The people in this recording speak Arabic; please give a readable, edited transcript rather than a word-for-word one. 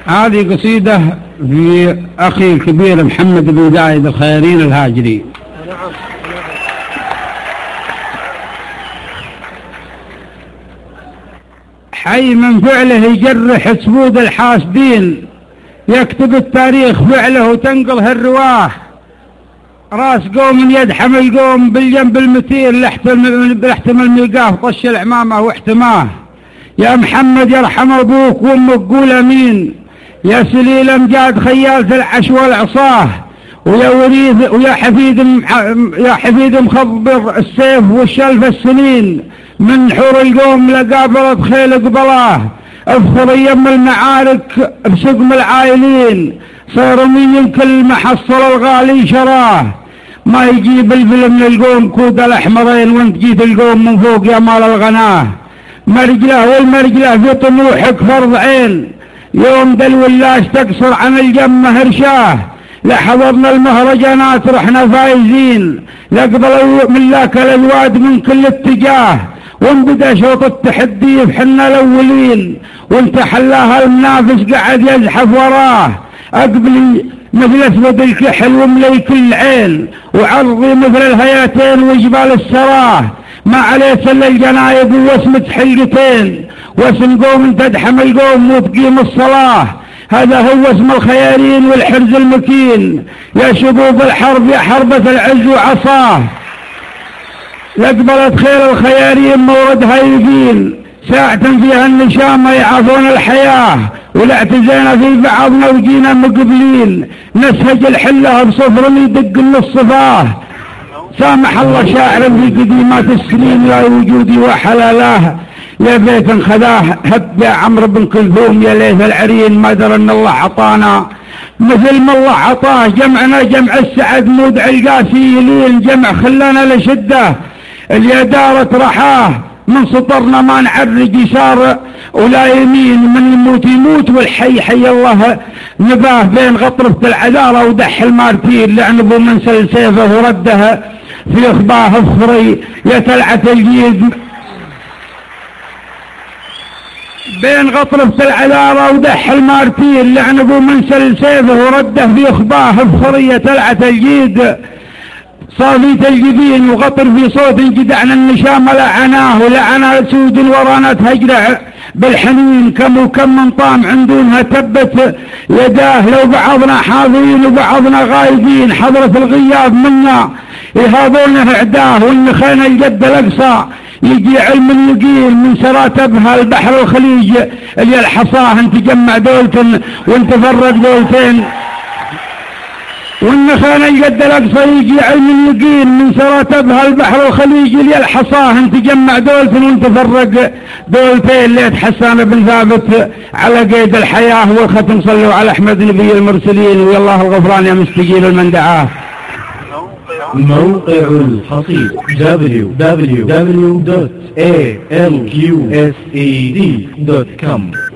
هذه قصيدة في أخي الكبير محمد بن زايد الخيرين الهاجري. حي من فعله يجرح سبود الحاسدين، يكتب التاريخ فعله وتنقله الرواه. راس قوم يدحم القوم بالجنب المتين، لاحتمل ملقاه طش العمامة واحتماه. يا محمد يرحم أبوك وأمك قول أمين، يا سليل أمجاد خيال العش والعصاه. ويا وريث ويا حفيد مخضر السيف والشلف السنين، من حور القوم لقابلت خيل قبلاه. افخر يم المعارك بسقم العائلين، صار من كل محصل الغالي شراه. ما يجيب الفيلم من القوم كود الأحمرين، وانت جيت القوم من فوق يا مال الغناه. مرجله والمرجله في طموحك فرض عين، يوم دلو اللاش تقصر عن الجمة هرشاه. لحضرنا المهرجانات رحنا فايزين، لقبل من ذاك الأزواد من كل اتجاه. وانبدا شوط التحدي بحنا الأولين، وانت حلاها المنافس قاعد يزحف وراه. أقبلي مثل أسود الكحل وملي كل عين، وعرضي مثل الهياتين وجبال السراه. ما عليه سل الجنايب واسمة حلقتين، واسم قوم تدحم القوم وتقيم الصلاة. هذا هو اسم الخيارين والحرز المكين، يا شبوب الحرب يا حربة العز وعصاه. لقبلت خير الخيارين موردها يبين، ساعة فيها النشامة يعافون الحياة. ولا اعتزينا في بعضنا وجينا مقبلين، نسهج الحلة بصفر يدق الصفاه. سامح الله شاعر في قديمات السنين، يا وجودي وحلالاه. يا بيت خذاه هب يا عمرو بن كلثوم، يا ليث العرين ما درى ان الله عطانا مثل ما الله عطاه. جمعنا جمع السعد مودع القاسيين، جمع خلانا لشده اليدارة رحاه. من سطرنا ما نعرج يسار ولا يمين، من يموت يموت والحي حي الله نباه. بين غطرفة العذارة ودح المارتين، لعنبوا من سيفه ورده في اخباه افخري يا تلعة الجيد. بين غطرفة العذارة ودح المارتين، لعنبوا من سيفه ورده في اخباه افخري يا تلعة الجيد. صافية الجبين وغطر في صوت جدعنا النشام لعناه، ولعنا سود ورانا تهجرع بالحنين. كم وكم من طام عندونها تبت يداه، لو بعضنا حاضرين وبعضنا غايبين. حضرة الغياب منا يهاضونه اعداه، والنخين الجد الاقصى يجي علم اليقين. من سراتبها البحر الخليج اللي الحصاه، انت جمع دولة وانت فرق دولتين. والنخان الجد الاقصى يجي علم اليقين، من سراتبها البحر الخليج اللي الحصاه. انت جمع دولة وانت فرق دولتين. ليت حسان بن ثابت على قيد الحياة، والختم صلوا على احمد نبي المرسلين. ويا الله الغفران يا مستجيب من دعاه. موقع الحصيد www.alqsed.com